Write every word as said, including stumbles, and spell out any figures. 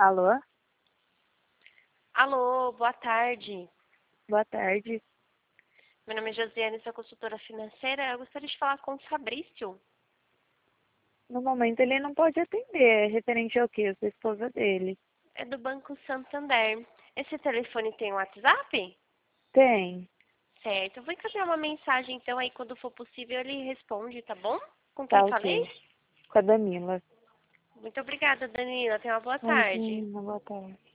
Alô? Alô, boa tarde. Boa tarde. Meu nome é Josiane, sou consultora financeira. Eu gostaria de falar com o Fabrício. No momento ele não pode atender. É referente ao quê? Eu sou esposa dele. É do Banco Santander. Esse telefone tem WhatsApp? Tem. Certo. Eu vou encaminhar uma mensagem, então, aí quando for possível ele responde, tá bom? Com quem Tá falei? ok. Com a Danila. Muito obrigada, Danila. Tenha uma boa tarde. Imagina, boa tarde.